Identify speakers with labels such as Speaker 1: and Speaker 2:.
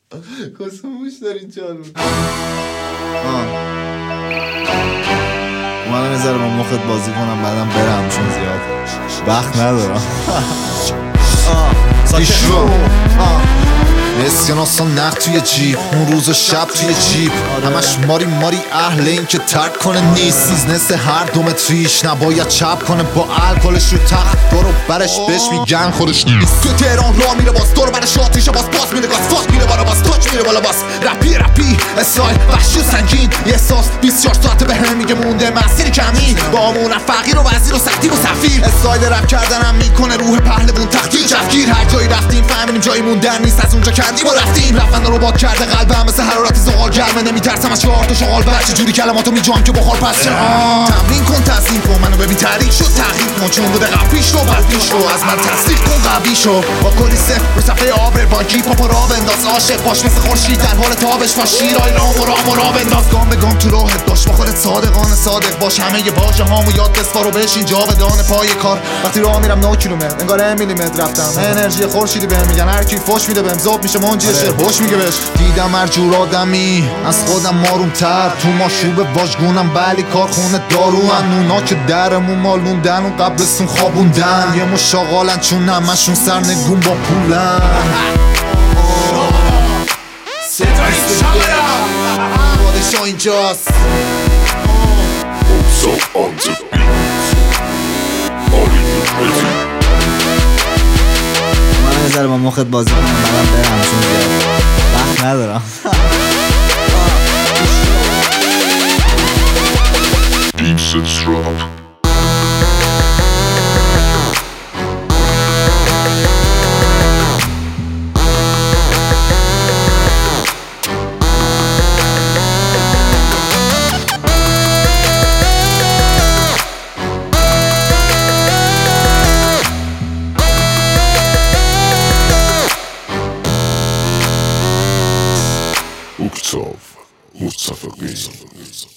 Speaker 1: کسموش دارین جان
Speaker 2: اومدم یه ذره با مخت بازی کنم بعدم برم چون زیاد وقت ندارم.
Speaker 1: پیشرو
Speaker 2: اسکناس ها نقد توی جیب، اون روز و شب توی جیب، همش ماری اهل این که ترک کنه نیست. بیزنس هر 2 متریش نباید چپ کنه با الکلش رو تخت دورو برش بهش میگن خودش نیست. تو تهران راه میره باز دور برش آتیشه باز باز میره گاز فاک میره بالا باز تاچ میره بالا باز رپی اسرائیل وحشی و سنگین یه احساس 24 ساعته به هم میگه مونده مسیر کمی با امونم فقیر و وزیر و سختی و سفیر. اسرائیل رپ کردنم میکنه روح پهلوون تختی جفگیر. هر جایی رفتیم فهمیدیم جایی موندن نیست از اونجا کردیم و رفتیم. رفتن رو باد کرده قلبم مثل حرارت زغال گرمه. نمیترسم از 4 تا شغال بچه جوری کلماتو میجام که بخار پس تمرین کن تزیین کن منو ببین تحریک شد تحقیق کن چون بوده قبلیش رو بعد پیش رو از من تصدیق کن قبلی شو با کلی صفر رو صفحه آبر بانکی پاپا را بنداز عاشق باش مثل خورشید در حال تابش با شیرای را بنداز گام به گام تو راهت باش با خودت صادق باش همه باجه هامو یاد بسپار و بشین جاودانه پای کار. وقتی راه میرم 9 کیلومتر انگار میلیمتر رفتم انرژی خورشیدی بهم میگن هر کی فوش میده بهم ذوب میشه منجی شعر هوش میگه بهش. دیدم هر جور آدمی از خودم آروم‌تر تو ماشوب واژگونم بلی کارخونه دارو اونا که درمون مالوندن و قبلستون خوابوندن یه مشاغالن چون همشون سرنگون با پولن. پادشاه اینجاست من یه ذره با مخت بازی کنم بعدم برم چون زیاد وقت ندارم.
Speaker 3: Uktsov, Mustafa Gay.